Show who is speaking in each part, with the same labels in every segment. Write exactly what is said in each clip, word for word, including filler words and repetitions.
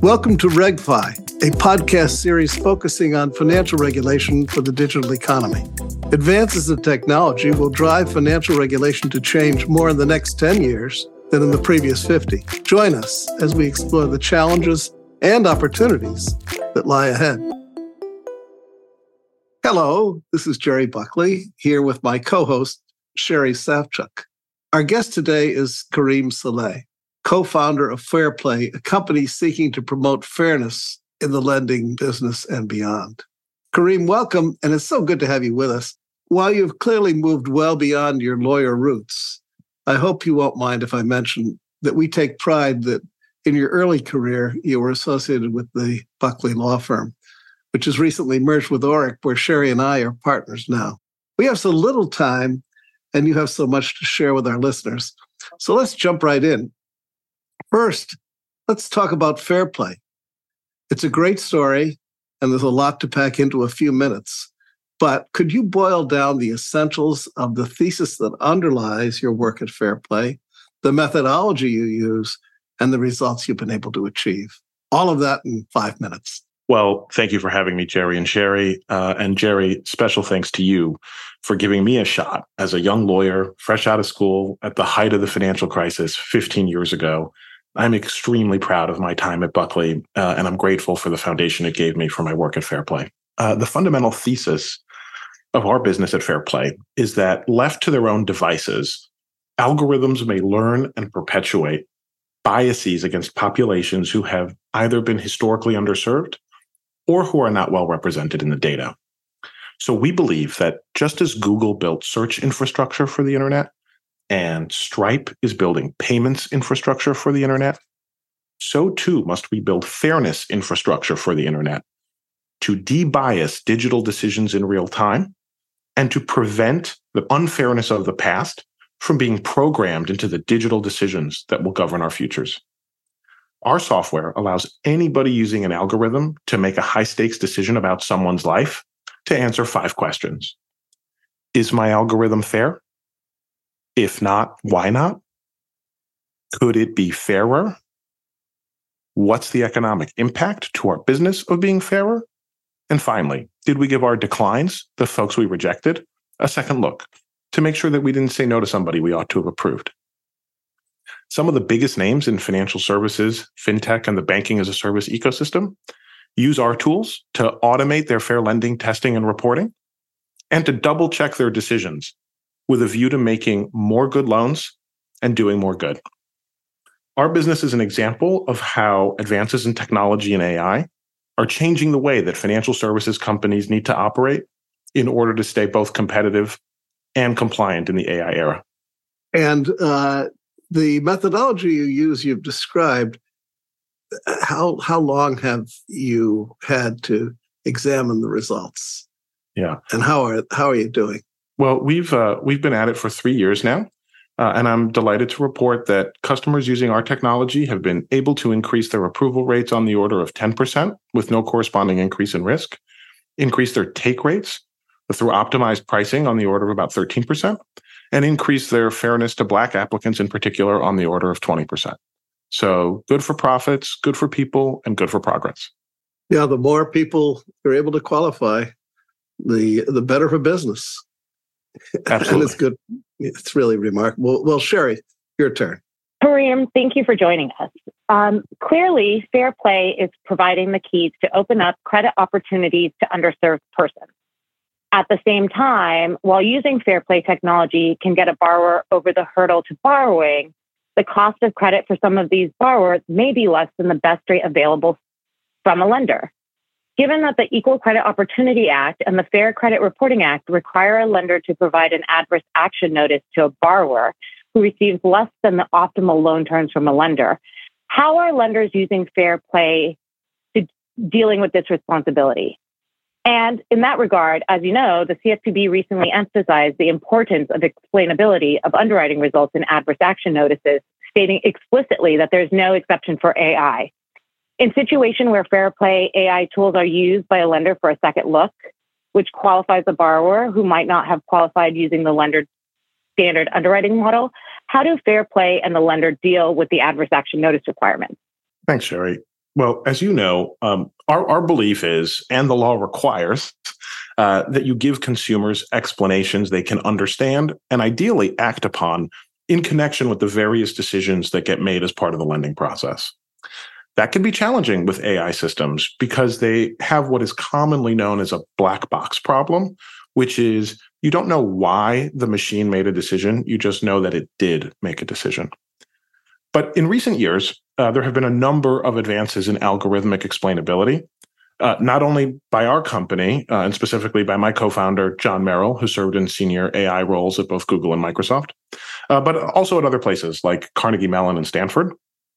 Speaker 1: Welcome to RegFi, a podcast series focusing on financial regulation for the digital economy. Advances in technology will drive financial regulation to change more in the next ten years than in the previous fifty. Join us as we explore the challenges and opportunities that lie ahead. Hello, this is Jerry Buckley, here with my co-host, Sherry Savchuk. Our guest today is Kareem Saleh, co-founder of Fairplay, a company seeking to promote fairness in the lending business and beyond. Kareem, welcome, and it's so good to have you with us. While you've clearly moved well beyond your lawyer roots, I hope you won't mind if I mention that we take pride that in your early career, you were associated with the Buckley Law Firm, which has recently merged with Orrick, where Sherry and I are partners now. We have so little time, and you have so much to share with our listeners. So let's jump right in. First, let's talk about Fairplay. It's a great story, and there's a lot to pack into a few minutes. But could you boil down the essentials of the thesis that underlies your work at Fairplay, the methodology you use, and the results you've been able to achieve? All of that in five minutes.
Speaker 2: Well, thank you for having me, Jerry and Sherry. Uh, and Jerry, special thanks to you for giving me a shot as a young lawyer, fresh out of school at the height of the financial crisis fifteen years ago. I'm extremely proud of my time at Buckley, uh, and I'm grateful for the foundation it gave me for my work at Fairplay. Uh, the fundamental thesis of our business at Fairplay is that left to their own devices, algorithms may learn and perpetuate biases against populations who have either been historically underserved or who are not well represented in the data. So we believe that just as Google built search infrastructure for the internet, and Stripe is building payments infrastructure for the internet, so too must we build fairness infrastructure for the internet to de-bias digital decisions in real time and to prevent the unfairness of the past from being programmed into the digital decisions that will govern our futures. Our software allows anybody using an algorithm to make a high-stakes decision about someone's life to answer five questions. Is my algorithm fair? If not, why not? Could it be fairer? What's the economic impact to our business of being fairer? And finally, did we give our declines, the folks we rejected, a second look to make sure that we didn't say no to somebody we ought to have approved? Some of the biggest names in financial services, fintech, and the banking as a service ecosystem use our tools to automate their fair lending testing and reporting and to double check their decisions with a view to making more good loans and doing more good. Our business is an example of how advances in technology and A I are changing the way that financial services companies need to operate in order to stay both competitive and compliant in the A I era.
Speaker 1: And uh, the methodology you use, you've described. How how long have you had to examine the results?
Speaker 2: Yeah,
Speaker 1: and how are how are you doing?
Speaker 2: Well, we've uh, we've been at it for three years now, uh, and I'm delighted to report that customers using our technology have been able to increase their approval rates on the order of ten percent with no corresponding increase in risk, increase their take rates through optimized pricing on the order of about thirteen percent, and increase their fairness to Black applicants in particular on the order of twenty percent. So good for profits, good for people, and good for progress.
Speaker 1: Yeah, the more people are able to qualify, the the better for business.
Speaker 2: Absolutely.
Speaker 1: And it's good. It's really remarkable. Well, Sherry, your turn.
Speaker 3: Kareem, thank you for joining us. Um, clearly, Fairplay is providing the keys to open up credit opportunities to underserved persons. At the same time, while using Fairplay technology can get a borrower over the hurdle to borrowing, the cost of credit for some of these borrowers may be less than the best rate available from a lender. Given that the Equal Credit Opportunity Act and the Fair Credit Reporting Act require a lender to provide an adverse action notice to a borrower who receives less than the optimal loan terms from a lender, how are lenders using Fairplay to dealing with this responsibility? And in that regard, as you know, the C F P B recently emphasized the importance of explainability of underwriting results in adverse action notices, stating explicitly that there's no exception for A I. In situations where Fairplay A I tools are used by a lender for a second look, which qualifies a borrower who might not have qualified using the lender standard underwriting model, how do Fairplay and the lender deal with the adverse action notice requirements?
Speaker 2: Thanks, Sherry. Well, as you know, um, our, our belief is, and the law requires, uh, that you give consumers explanations they can understand and ideally act upon in connection with the various decisions that get made as part of the lending process. That can be challenging with A I systems because they have what is commonly known as a black box problem, which is you don't know why the machine made a decision, you just know that it did make a decision. But in recent years, uh, there have been a number of advances in algorithmic explainability, uh, not only by our company, uh, and specifically by my co-founder, John Merrill, who served in senior A I roles at both Google and Microsoft, uh, but also at other places like Carnegie Mellon and Stanford.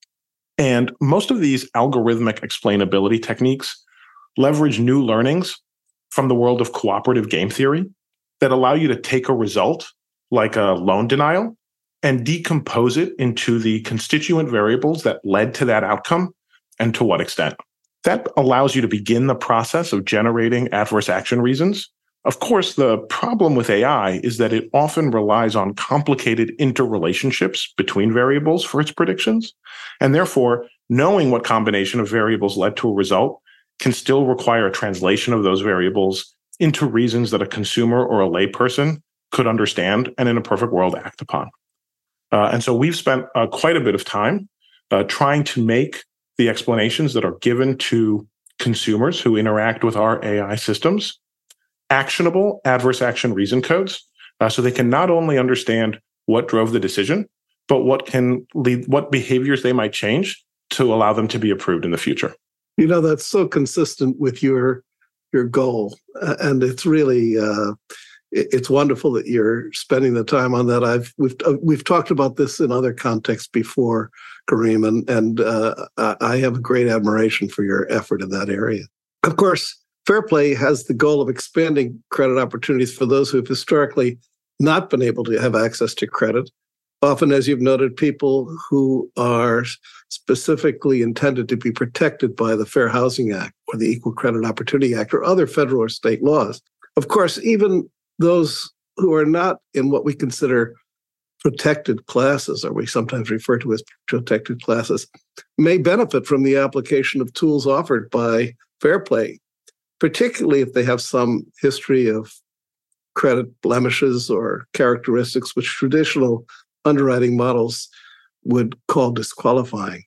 Speaker 2: And most of these algorithmic explainability techniques leverage new learnings from the world of cooperative game theory that allow you to take a result, like a loan denial, and decompose it into the constituent variables that led to that outcome and to what extent. That allows you to begin the process of generating adverse action reasons. Of course, the problem with A I is that it often relies on complicated interrelationships between variables for its predictions. And therefore, knowing what combination of variables led to a result can still require a translation of those variables into reasons that a consumer or a layperson could understand and in a perfect world act upon. Uh, and so we've spent uh, quite a bit of time uh, trying to make the explanations that are given to consumers who interact with our A I systems actionable adverse action reason codes, uh, so they can not only understand what drove the decision, but what can lead, what behaviors they might change to allow them to be approved in the future.
Speaker 1: You know, that's so consistent with your your goal, uh, and it's really uh, it, it's wonderful that you're spending the time on that. I've we've uh, we've talked about this in other contexts before, Kareem, and and uh, I have a great admiration for your effort in that area. Of course, Fair Play has the goal of expanding credit opportunities for those who have historically not been able to have access to credit. Often, as you've noted, people who are specifically intended to be protected by the Fair Housing Act or the Equal Credit Opportunity Act or other federal or state laws. Of course, even those who are not in what we consider protected classes, or we sometimes refer to as protected classes, may benefit from the application of tools offered by Fair Play, particularly if they have some history of credit blemishes or characteristics which traditional underwriting models would call disqualifying.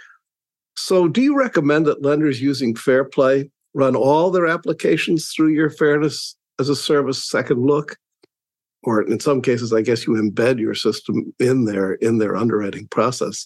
Speaker 1: So do you recommend that lenders using Fair Play run all their applications through your Fairness as a Service second look? Or in some cases, I guess you embed your system in their, in their underwriting process.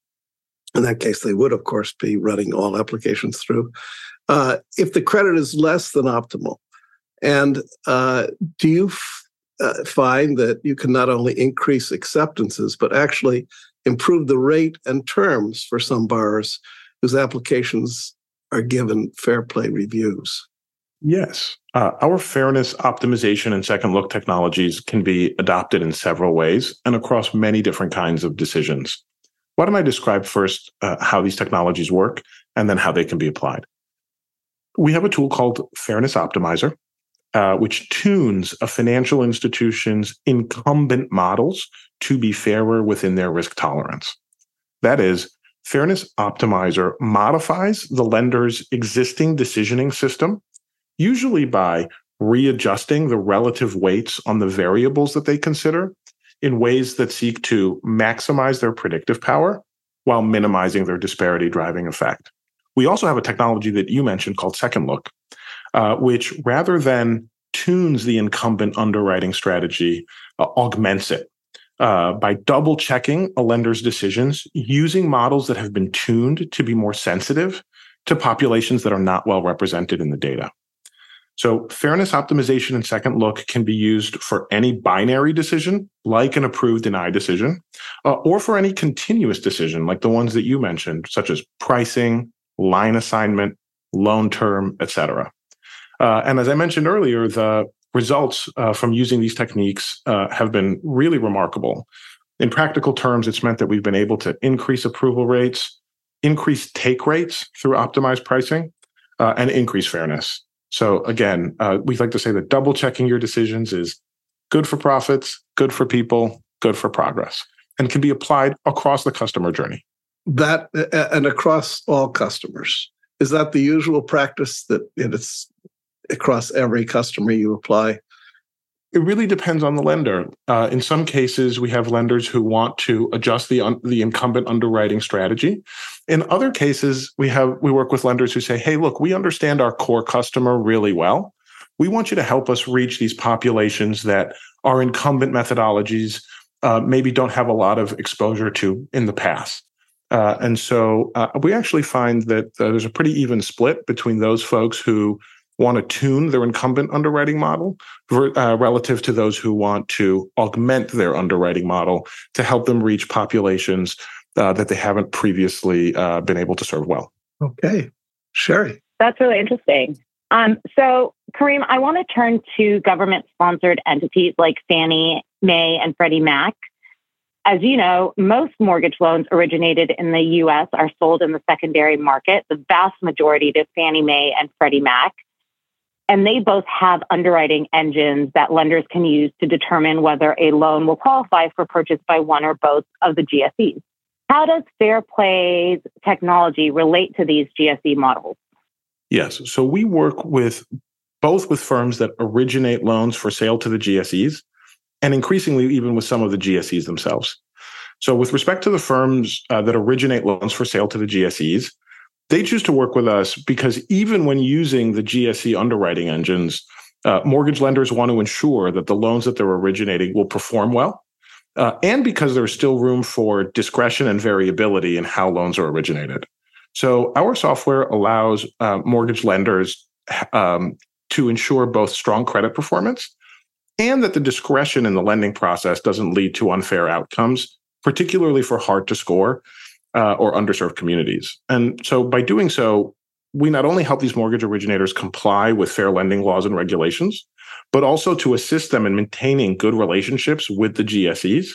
Speaker 1: In that case, they would, of course, be running all applications through. Uh, if the credit is less than optimal, and uh, do you f- uh, find that you can not only increase acceptances, but actually improve the rate and terms for some borrowers whose applications are given Fair Play reviews?
Speaker 2: Yes. Uh, our fairness optimization and second look technologies can be adopted in several ways and across many different kinds of decisions. Why don't I describe first uh, how these technologies work and then how they can be applied? We have a tool called Fairness Optimizer, uh, which tunes a financial institution's incumbent models to be fairer within their risk tolerance. That is, Fairness Optimizer modifies the lender's existing decisioning system, usually by readjusting the relative weights on the variables that they consider in ways that seek to maximize their predictive power while minimizing their disparity driving effect. We also have a technology that you mentioned called Second Look, uh, which rather than tunes the incumbent underwriting strategy, uh, augments it uh, by double checking a lender's decisions using models that have been tuned to be more sensitive to populations that are not well represented in the data. So fairness optimization and Second Look can be used for any binary decision, like an approve deny decision, uh, or for any continuous decision, like the ones that you mentioned, such as pricing, line assignment, loan term, et cetera. Uh, and as I mentioned earlier, the results uh, from using these techniques uh, have been really remarkable. In practical terms, it's meant that we've been able to increase approval rates, increase take rates through optimized pricing, uh, and increase fairness. So again, uh, we like to say that double checking your decisions is good for profits, good for people, good for progress, and can be applied across the customer journey.
Speaker 1: that and across all customers? Is that the usual practice that it's across every customer you apply?
Speaker 2: It really depends on the lender. Uh, in some cases, we have lenders who want to adjust the un- the incumbent underwriting strategy. In other cases, we have we work with lenders who say, "Hey, look, we understand our core customer really well. We want you to help us reach these populations that our incumbent methodologies uh, maybe don't have a lot of exposure to in the past." Uh, and so uh, we actually find that uh, there's a pretty even split between those folks who want to tune their incumbent underwriting model uh, relative to those who want to augment their underwriting model to help them reach populations uh, that they haven't previously uh, been able to serve well.
Speaker 1: Okay. Sherry.
Speaker 3: That's really interesting. Um, so, Kareem, I want to turn to government-sponsored entities like Fannie Mae and Freddie Mac. As you know, most mortgage loans originated in the U S are sold in the secondary market, the vast majority to Fannie Mae and Freddie Mac. And they both have underwriting engines that lenders can use to determine whether a loan will qualify for purchase by one or both of the G S Es. How does Fairplay's technology relate to these G S E models?
Speaker 2: Yes. So we work with both with firms that originate loans for sale to the G S Es, and increasingly even with some of the G S Es themselves. So with respect to the firms uh, that originate loans for sale to the G S Es, they choose to work with us because even when using the G S E underwriting engines, uh, mortgage lenders want to ensure that the loans that they're originating will perform well, uh, and because there's still room for discretion and variability in how loans are originated. So our software allows uh, mortgage lenders um, to ensure both strong credit performance and that the discretion in the lending process doesn't lead to unfair outcomes, particularly for hard to score Uh, or underserved communities. And so by doing so, we not only help these mortgage originators comply with fair lending laws and regulations, but also to assist them in maintaining good relationships with the G S Es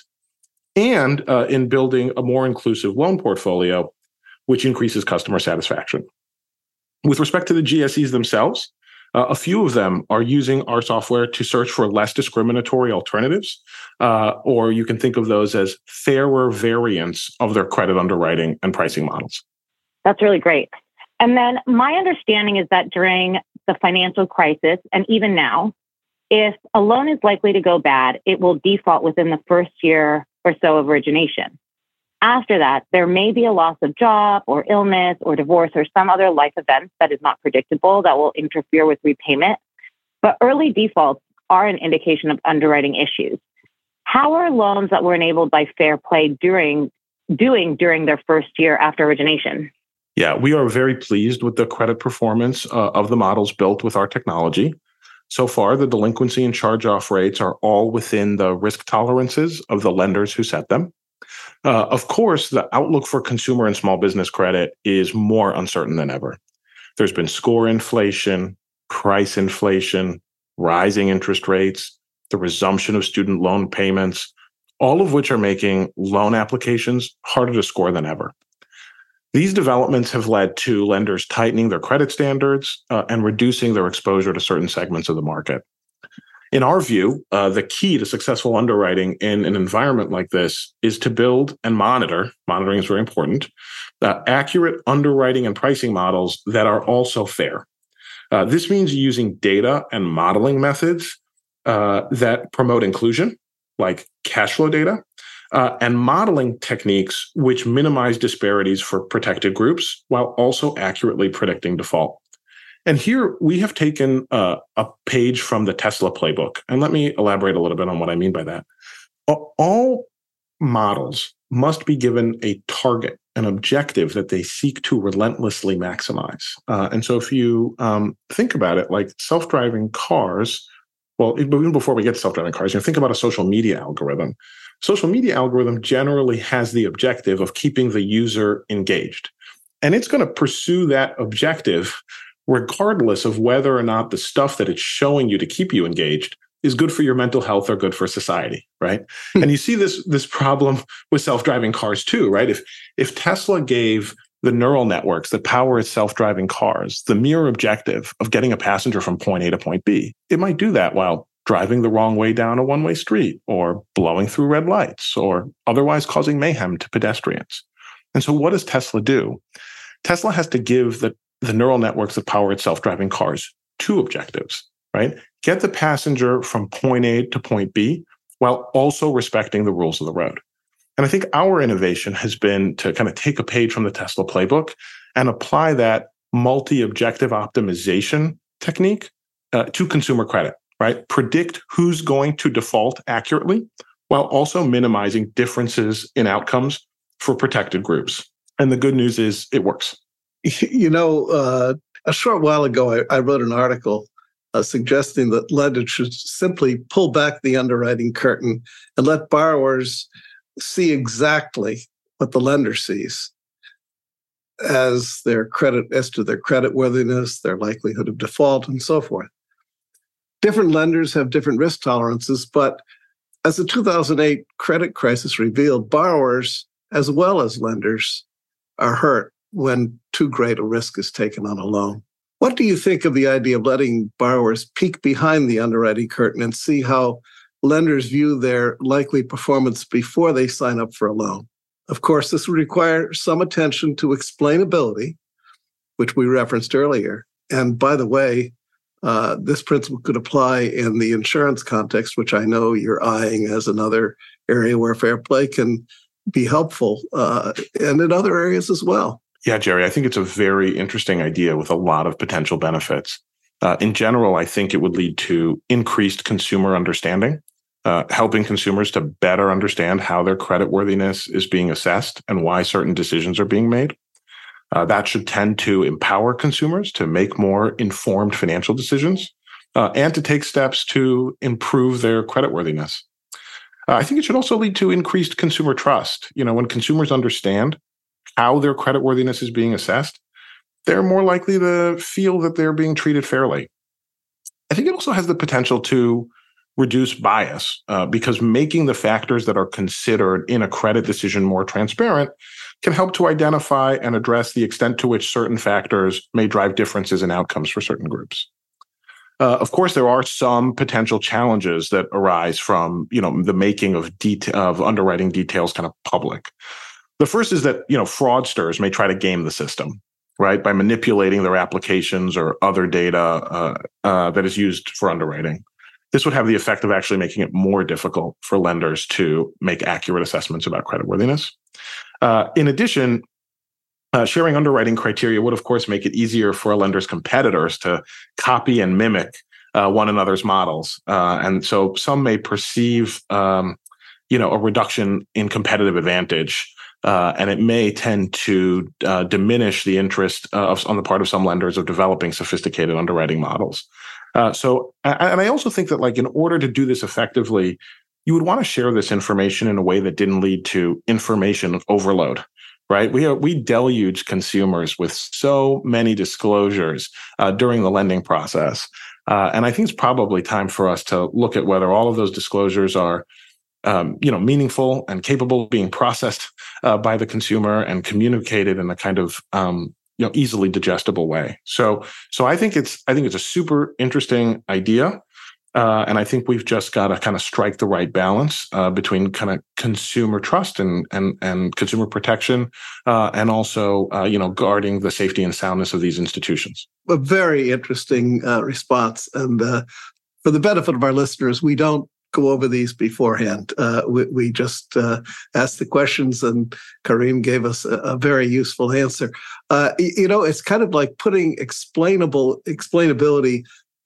Speaker 2: and uh, in building a more inclusive loan portfolio, which increases customer satisfaction. With respect to the G S Es themselves, Uh, a few of them are using our software to search for less discriminatory alternatives, uh, or you can think of those as fairer variants of their credit underwriting and pricing models.
Speaker 3: That's really great. And then my understanding is that during the financial crisis, and even now, if a loan is likely to go bad, it will default within the first year or so of origination. After that, there may be a loss of job or illness or divorce or some other life event that is not predictable that will interfere with repayment. But early defaults are an indication of underwriting issues. How are loans that were enabled by Fairplay during, doing during their first year after origination?
Speaker 2: Yeah, we are very pleased with the credit performance uh, of the models built with our technology. So far, the delinquency and charge-off rates are all within the risk tolerances of the lenders who set them. Uh, of course, the outlook for consumer and small business credit is more uncertain than ever. There's been score inflation, price inflation, rising interest rates, the resumption of student loan payments, all of which are making loan applications harder to score than ever. These developments have led to lenders tightening their credit standards uh, and reducing their exposure to certain segments of the market. In our view, uh, the key to successful underwriting in an environment like this is to build and monitor, monitoring is very important, uh, accurate underwriting and pricing models that are also fair. Uh, this means using data and modeling methods uh, that promote inclusion, like cash flow data, uh, and modeling techniques which minimize disparities for protected groups while also accurately predicting default. And here we have taken uh, a page from the Tesla playbook. And let me elaborate a little bit on what I mean by that. All models must be given a target, an objective that they seek to relentlessly maximize. Uh, and so if you um, think about it, like self-driving cars, well, even before we get to self-driving cars, you know, think about a social media algorithm. Social media algorithm generally has the objective of keeping the user engaged. And it's going to pursue that objective regardless of whether or not the stuff that it's showing you to keep you engaged is good for your mental health or good for society, right? Hmm. And you see this, this problem with self-driving cars too, right? If, if Tesla gave the neural networks that power its self-driving cars the mere objective of getting a passenger from point A to point B, it might do that while driving the wrong way down a one-way street or blowing through red lights or otherwise causing mayhem to pedestrians. And so what does Tesla do? Tesla has to give the, the neural networks that power its self-driving cars two objectives, right? Get the passenger from point A to point B while also respecting the rules of the road. And I think our innovation has been to kind of take a page from the Tesla playbook and apply that multi-objective optimization technique uh, to consumer credit, right? Predict who's going to default accurately while also minimizing differences in outcomes for protected groups. And the good news is it works.
Speaker 1: You know, uh, a short while ago, I, I wrote an article uh, suggesting that lenders should simply pull back the underwriting curtain and let borrowers see exactly what the lender sees as their credit, as to their credit worthiness, their likelihood of default, and so forth. Different lenders have different risk tolerances, but as the two thousand eight credit crisis revealed, borrowers as well as lenders are hurt when too great a risk is taken on a loan. What do you think of the idea of letting borrowers peek behind the underwriting curtain and see how lenders view their likely performance before they sign up for a loan? Of course, this would require some attention to explainability, which we referenced earlier. And by the way, uh, this principle could apply in the insurance context, which I know you're eyeing as another area where fair play can be helpful, uh, and in other areas as well.
Speaker 2: Yeah, Jerry, I think it's a very interesting idea with a lot of potential benefits. Uh, in general, I think it would lead to increased consumer understanding, uh, helping consumers to better understand how their creditworthiness is being assessed and why certain decisions are being made. Uh, that should tend to empower consumers to make more informed financial decisions uh, and to take steps to improve their creditworthiness. Uh, I think it should also lead to increased consumer trust. You know, when consumers understand how their creditworthiness is being assessed, they're more likely to feel that they're being treated fairly. I think it also has the potential to reduce bias uh, because making the factors that are considered in a credit decision more transparent can help to identify and address the extent to which certain factors may drive differences in outcomes for certain groups. Uh, of course, there are some potential challenges that arise from, you know, the making of det- of underwriting details kind of public. The first is that, you know, fraudsters may try to game the system, right, by manipulating their applications or other data uh, uh, that is used for underwriting. This would have the effect of actually making it more difficult for lenders to make accurate assessments about creditworthiness. Uh, in addition, uh, sharing underwriting criteria would, of course, make it easier for a lender's competitors to copy and mimic uh, one another's models. Uh, and so some may perceive, um, you know, a reduction in competitive advantage. Uh, and it may tend to uh, diminish the interest uh, of, on the part of some lenders of developing sophisticated underwriting models. Uh, so, and I also think that, like, in order to do this effectively, you would want to share this information in a way that didn't lead to information overload, right? We are, we deluge consumers with so many disclosures uh, during the lending process. Uh, and I think it's probably time for us to look at whether all of those disclosures are Um, you know, meaningful and capable of being processed uh, by the consumer and communicated in a kind of um, you know easily digestible way. So, so I think it's I think it's a super interesting idea, uh, and I think we've just got to kind of strike the right balance uh, between kind of consumer trust and and and consumer protection, uh, and also uh, you know guarding the safety and soundness of these institutions.
Speaker 1: A very interesting uh, response, and uh, for the benefit of our listeners, we don't go over these beforehand. Uh, we, we just uh, asked the questions, and Karim gave us a, a very useful answer. Uh, you know, it's kind of like putting explainable explainability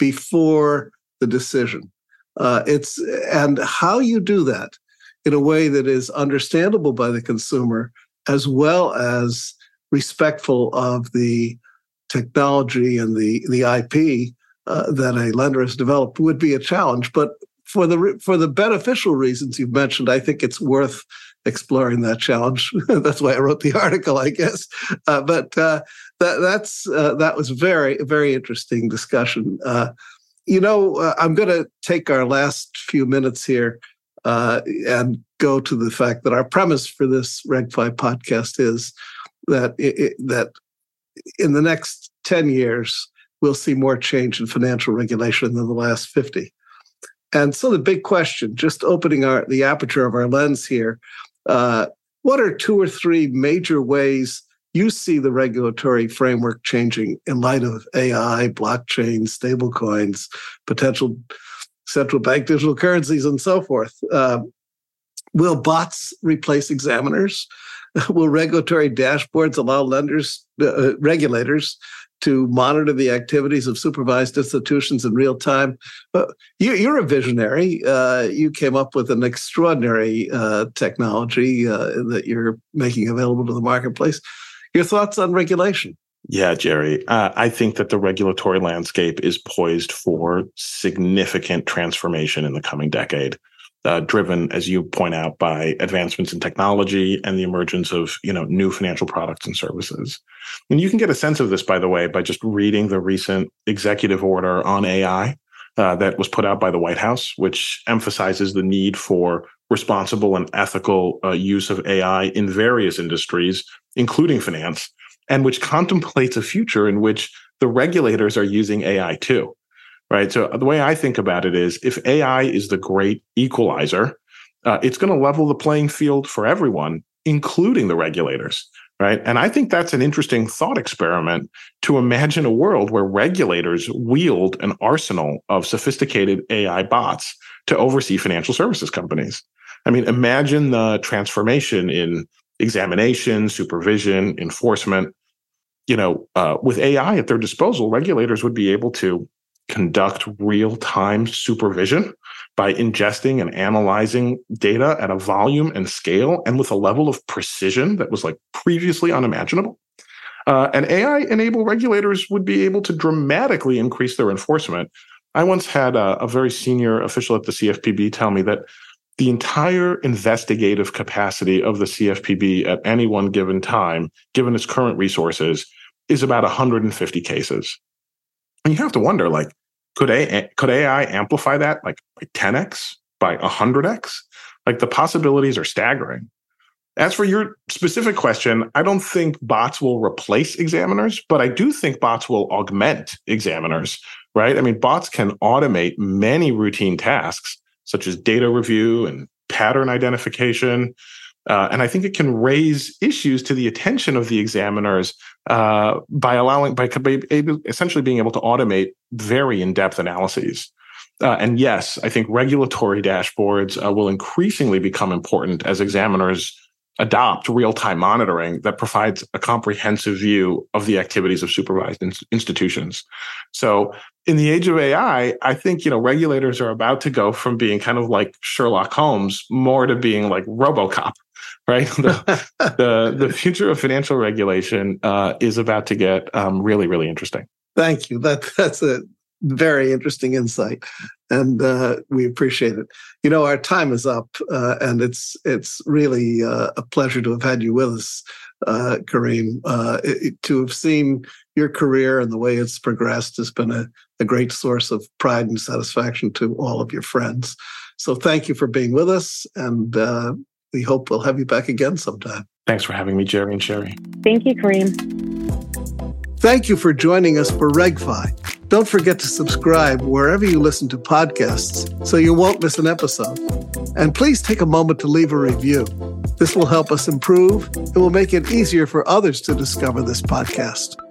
Speaker 1: before the decision. Uh, it's and how you do that in a way that is understandable by the consumer, as well as respectful of the technology and the the I P uh, that a lender has developed, would be a challenge. But For the for the beneficial reasons you've mentioned, I think it's worth exploring that challenge. That's why I wrote the article, I guess. Uh, but uh, that that's uh, that was very very interesting discussion. Uh, you know, uh, I'm going to take our last few minutes here uh, and go to the fact that our premise for this Reg five podcast is that it, it, that in the next ten years we'll see more change in financial regulation than the last fifty. And so the big question, just opening our the aperture of our lens here, uh, what are two or three major ways you see the regulatory framework changing in light of A I, blockchain, stablecoins, potential central bank digital currencies, and so forth? Uh, will bots replace examiners? Will regulatory dashboards allow lenders, uh, regulators to monitor the activities of supervised institutions in real time? Uh, you, you're a visionary. Uh, you came up with an extraordinary uh, technology uh, that you're making available to the marketplace. Your thoughts on regulation?
Speaker 2: Yeah, Jerry, uh, I think that the regulatory landscape is poised for significant transformation in the coming decade. Uh, driven, as you point out, by advancements in technology and the emergence of, you know, new financial products and services. And you can get a sense of this, by the way, by just reading the recent executive order on A I uh, that was put out by the White House, which emphasizes the need for responsible and ethical uh, use of A I in various industries, including finance, and which contemplates a future in which the regulators are using A I too. Right. So the way I think about it is, if A I is the great equalizer, uh, it's going to level the playing field for everyone, including the regulators. Right. And I think that's an interesting thought experiment, to imagine a world where regulators wield an arsenal of sophisticated A I bots to oversee financial services companies. I mean, imagine the transformation in examination, supervision, enforcement. You know, uh, with A I at their disposal, regulators would be able to conduct real-time supervision by ingesting and analyzing data at a volume and scale and with a level of precision that was like previously unimaginable. Uh, and A I-enabled regulators would be able to dramatically increase their enforcement. I once had a, a very senior official at the C F P B tell me that the entire investigative capacity of the C F P B at any one given time, given its current resources, is about one hundred fifty cases. And you have to wonder, like, could A, could A I amplify that like by ten x, by one hundred x? Like, the possibilities are staggering. As for your specific question, I don't think bots will replace examiners, but I do think bots will augment examiners, right? I mean, bots can automate many routine tasks, such as data review and pattern identification. Uh, and I think it can raise issues to the attention of the examiners uh, by allowing, by, by able, essentially being able to automate very in-depth analyses. Uh, and yes, I think regulatory dashboards uh, will increasingly become important as examiners adopt real-time monitoring that provides a comprehensive view of the activities of supervised in- institutions. So in the age of A I, I think, you know, regulators are about to go from being kind of like Sherlock Holmes more to being like RoboCop. Right, the, the the future of financial regulation uh, is about to get um, really, really interesting.
Speaker 1: Thank you. That that's a very interesting insight, and uh, we appreciate it. You know, our time is up, uh, and it's it's really uh, a pleasure to have had you with us, uh, Kareem. Uh, it, to have seen your career and the way it's progressed has been a, a great source of pride and satisfaction to all of your friends. So, thank you for being with us, and Uh, we hope we'll have you back again sometime.
Speaker 2: Thanks for having me, Jerry and Sherry.
Speaker 3: Thank you, Kareem.
Speaker 1: Thank you for joining us for RegFi. Don't forget to subscribe wherever you listen to podcasts so you won't miss an episode. And please take a moment to leave a review. This will help us improve and will make it easier for others to discover this podcast.